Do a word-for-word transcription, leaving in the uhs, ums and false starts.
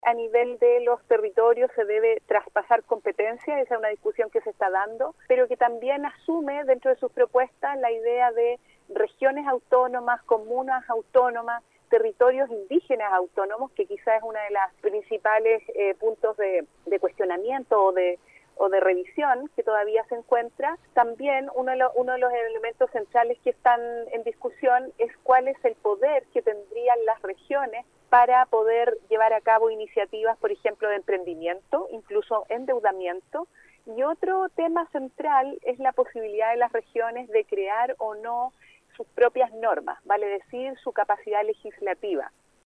A nivel de los territorios se debe traspasar competencias, esa es una discusión que se está dando, pero que también asume dentro de sus propuestas la idea de regiones autónomas, comunas autónomas, territorios indígenas autónomos, que quizás es uno de los principales eh, puntos de, de cuestionamiento o de o de revisión que todavía se encuentra. También uno de, los, uno de los elementos centrales que están en discusión es cuál es el poder que tendrían las regiones para poder llevar a cabo iniciativas, por ejemplo, de emprendimiento, incluso endeudamiento. Y otro tema central es la posibilidad de las regiones de crear o no sus propias normas, vale decir, su capacidad legislativa.